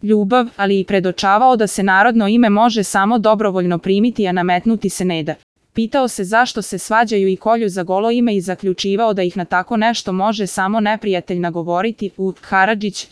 ljubav, ali i predočavao da se narodno ime može samo dobrovoljno primiti, a nametnuti se ne da. Pitao se zašto se svađaju i kolju za golo ime i zaključivao da ih na tako nešto može samo neprijatelj nagovoriti. Karadžić,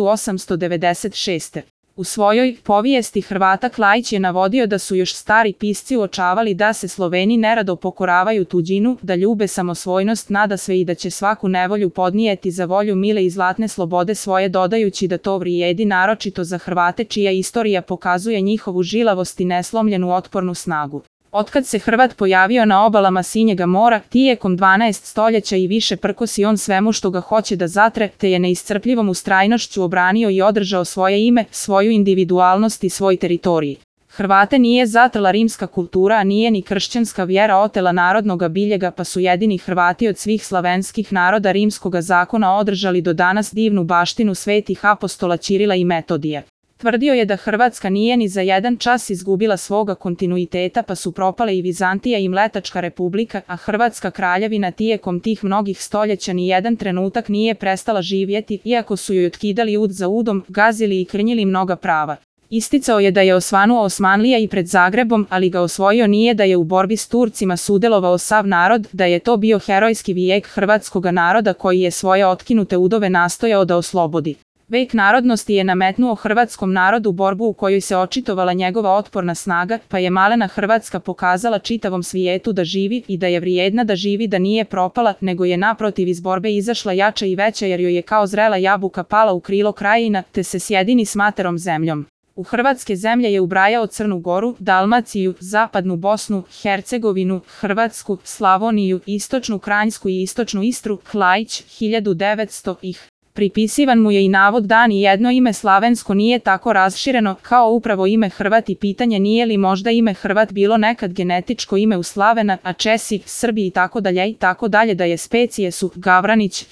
1896. U svojoj povijesti Hrvata Klaić je navodio da su još stari pisci uočavali da se Sloveni nerado pokoravaju tuđinu, da ljube samosvojnost nadasve i da će svaku nevolju podnijeti za volju mile i zlatne slobode svoje, dodajući da to vrijedi naročito za Hrvate čija istorija pokazuje njihovu žilavost i neslomljenu otpornu snagu. Otkad se Hrvat pojavio na obalama Sinjega mora, tijekom 12 stoljeća i više prkosi on svemu što ga hoće da zatre, te je neiscrpljivom ustrajnošću obranio i održao svoje ime, svoju individualnost i svoj teritorij. Hrvate nije zatrla rimska kultura, a nije ni kršćanska vjera otela narodnoga biljega, pa su jedini Hrvati od svih slavenskih naroda rimskoga zakona održali do danas divnu baštinu svetih apostola Ćirila i Metodija. Tvrdio je da Hrvatska nije ni za jedan čas izgubila svoga kontinuiteta, pa su propale i Vizantija i Mletačka republika, a Hrvatska kraljevina tijekom tih mnogih stoljeća ni jedan trenutak nije prestala živjeti, iako su joj otkidali ud za udom, gazili i krnjili mnoga prava. Isticao je da je osvanuo Osmanlija i pred Zagrebom, ali ga osvojio nije, da je u borbi s Turcima sudjelovao sav narod, da je to bio herojski vijek hrvatskoga naroda koji je svoje otkinute udove nastojao da oslobodi. Vek narodnosti je nametnuo hrvatskom narodu borbu u kojoj se očitovala njegova otporna snaga, pa je malena Hrvatska pokazala čitavom svijetu da živi i da je vrijedna da živi, da nije propala, nego je naprotiv iz borbe izašla jača i veća, jer joj je kao zrela jabuka pala u krilo krajina, te se sjedini s materom zemljom. U hrvatske zemlje je ubrajao Crnu Goru, Dalmaciju, Zapadnu Bosnu, Hercegovinu, Hrvatsku, Slavoniju, Istočnu Kranjsku i Istočnu Istru. Klaić, 1900 ih. Pripisivan mu je i navod da ni jedno ime slavensko nije tako rašireno kao upravo ime Hrvat i pitanje nije li možda ime Hrvat bilo nekad genetičko ime u Slavena, a Česi, Srbi i tako dalje, da je specije su. Gavranić,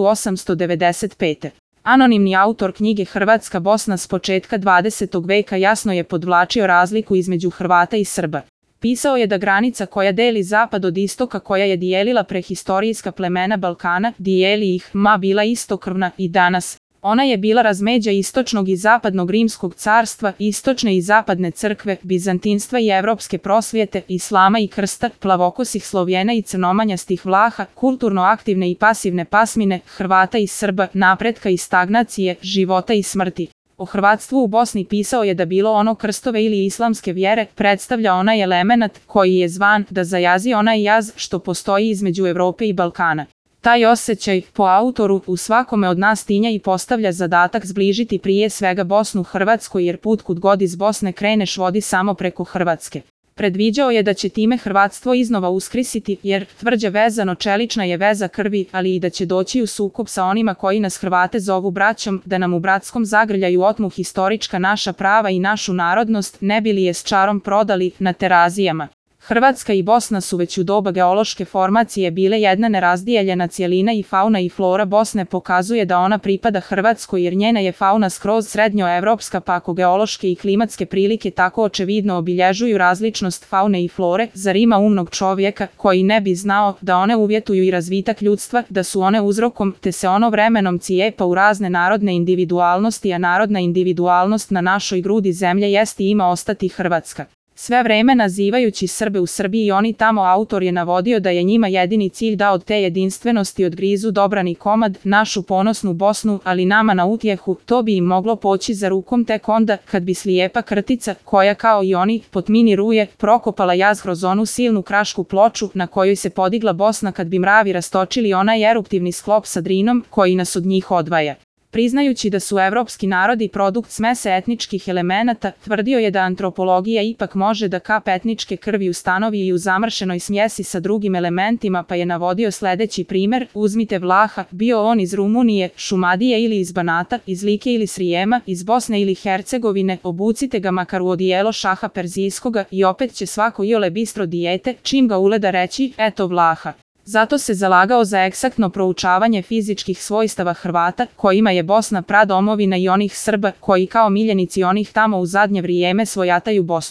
1895. Anonimni autor knjige Hrvatska Bosna s početka 20. veka jasno je podvlačio razliku između Hrvata i Srba. Pisao je da granica koja deli zapad od istoka, koja je dijelila prehistorijska plemena Balkana, dijeli ih, bila istokrvna i danas. Ona je bila razmeđa istočnog i zapadnog rimskog carstva, istočne i zapadne crkve, bizantinstva i evropske prosvjete, islama i krsta, plavokosih Slovjena i crnomanjastih Vlaha, kulturno aktivne i pasivne pasmine, Hrvata i Srba, napretka i stagnacije, života i smrti. O hrvatstvu u Bosni pisao je da bilo ono krstove ili islamske vjere, predstavlja onaj elemenat koji je zvan da zajazi onaj jaz što postoji između Evrope i Balkana. Taj osjećaj, po autoru, u svakome od nas tinja i postavlja zadatak zbližiti prije svega Bosnu Hrvatskoj, jer put kud god iz Bosne kreneš vodi samo preko Hrvatske. Predviđao je da će time hrvatstvo iznova uskrisiti, jer tvrđe vezano čelična je veza krvi, ali i da će doći u sukob sa onima koji nas Hrvate zovu braćom, da nam u bratskom zagrljaju otmu historička naša prava i našu narodnost, ne bi li je s čarom prodali na terazijama. Hrvatska i Bosna su već u doba geološke formacije bile jedna nerazdijeljena cjelina i fauna i flora Bosne pokazuje da ona pripada Hrvatskoj, jer njena je fauna skroz srednjoevropska, pa ako geološke i klimatske prilike tako očevidno obilježuju različnost faune i flore, zar ima umnog čovjeka koji ne bi znao da one uvjetuju i razvitak ljudstva, da su one uzrokom, te se ono vremenom cijepa u razne narodne individualnosti, a narodna individualnost na našoj grudi zemlje jest i ima ostati Hrvatska. Sve vreme nazivajući Srbe u Srbiji, oni tamo, autor je navodio da je njima jedini cilj da od te jedinstvenosti odgrizu dobrani komad, našu ponosnu Bosnu, ali nama na utjehu, to bi im moglo poći za rukom tek onda kad bi slijepa krtica, koja kao i oni, potmini ruje, prokopala jaz kroz onu silnu krašku ploču na kojoj se podigla Bosna, kad bi mravi rastočili onaj eruptivni sklop sa Drinom koji nas od njih odvaja. Priznajući da su evropski narodi produkt smese etničkih elemenata, tvrdio je da antropologija ipak može da kap etničke krvi ustanovi i u zamršenoj smjesi sa drugim elementima, pa je navodio sljedeći primjer: uzmite Vlaha, bio on iz Rumunije, Šumadije ili iz Banata, iz Like ili Srijema, iz Bosne ili Hercegovine, obucite ga makar u odijelo šaha perzijskoga i opet će svako iole bistro dijete, čim ga uleda, reći, eto Vlaha. Zato se zalagao za egzaktno proučavanje fizičkih svojstava Hrvata, kojima je Bosna pradomovina, i onih Srba koji kao miljenici onih tamo u zadnje vrijeme svojataju Bosnu.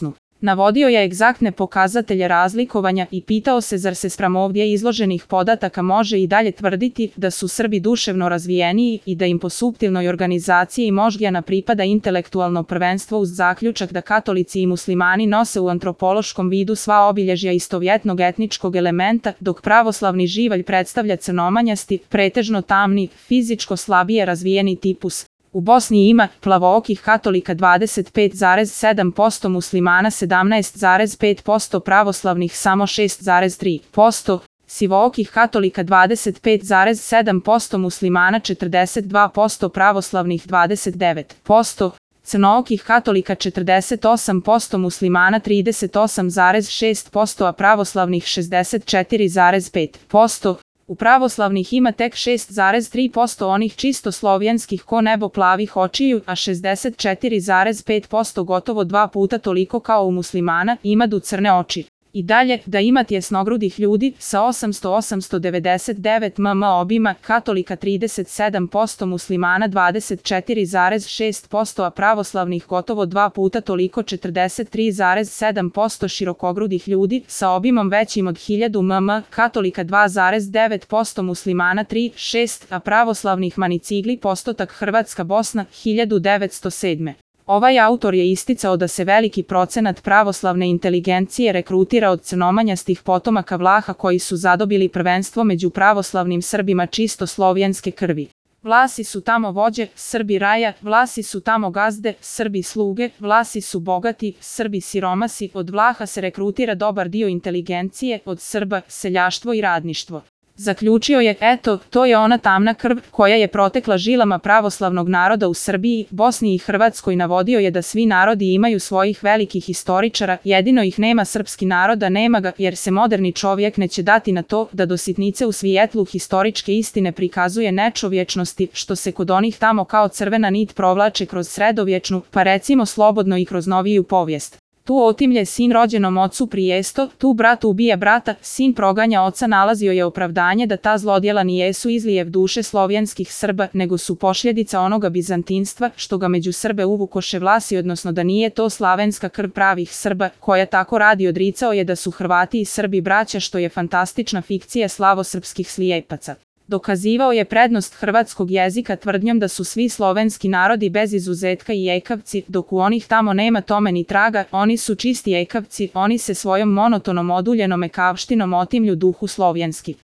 Navodio je egzaktne pokazatelje razlikovanja i pitao se zar se spram ovdje izloženih podataka može i dalje tvrditi da su Srbi duševno razvijeniji i da im po suptilnoj organizaciji Moždijana pripada intelektualno prvenstvo uz zaključak da katolici i muslimani nose u antropološkom vidu sva obilježja istovjetnog etničkog elementa, dok pravoslavni živalj predstavlja crnomanjasti, pretežno tamni, fizičko slabije razvijeni tipus. U Bosni ima plavookih katolika 25,7%, muslimana 17,5%, pravoslavnih samo 6,3%, sivookih katolika 25,7%, muslimana 42%, pravoslavnih 29%, crnookih katolika 48%, muslimana 38,6%, a pravoslavnih 64,5%. U pravoslavnih ima tek 6,3% onih čisto slovenskih ko nebo plavih očiju, a 64,5%, gotovo 2 puta toliko kao u muslimana, imadu crne oči. I dalje, da ima tjesnogrudih ljudi sa 899 mm obima, katolika 37%, muslimana 24,6%, a pravoslavnih gotovo 2 puta toliko 43,7%, širokogrudih ljudi sa obimom većim od 1000 mm, katolika 2,9%, muslimana 3,6%, a pravoslavnih manicigli postotak Hrvatska Bosna 1907. Ovaj autor je isticao da se veliki procenat pravoslavne inteligencije rekrutira od crnomanjastih potomaka Vlaha koji su zadobili prvenstvo među pravoslavnim Srbima čisto slovenske krvi. Vlasi su tamo vođe, Srbi raja, Vlasi su tamo gazde, Srbi sluge, Vlasi su bogati, Srbi siromasi, od Vlaha se rekrutira dobar dio inteligencije, od Srba seljaštvo i radništvo. Zaključio je, eto, to je ona tamna krv koja je protekla žilama pravoslavnog naroda u Srbiji, Bosni i Hrvatskoj. Navodio je da svi narodi imaju svojih velikih historičara, jedino ih nema srpski narod, a nema ga jer se moderni čovjek neće dati na to da do sitnice u svijetlu historičke istine prikazuje nečovječnosti, što se kod onih tamo kao crvena nit provlače kroz sredovječnu, pa recimo slobodno i kroz noviju povijest. Tu otimlje sin rođenom ocu prijesto, tu brat ubija brata, sin proganja oca. Nalazio je opravdanje da ta zlodjela nijesu izlijev duše slovenskih Srba, nego su pošljedica onoga bizantinstva, što ga među Srbe uvukoše Vlasi, odnosno da nije to slavenska krv pravih Srba, koja tako radi. Odricao je da su Hrvati i Srbi braća, što je fantastična fikcija slavosrpskih slijepaca. Dokazivao je prednost hrvatskog jezika tvrdnjom da su svi slovenski narodi bez izuzetka i ekavci, dok u onih tamo nema tome ni traga, oni su čisti ekavci, oni se svojom monotonom oduljenom ekavštinom otimlju duhu slovenski.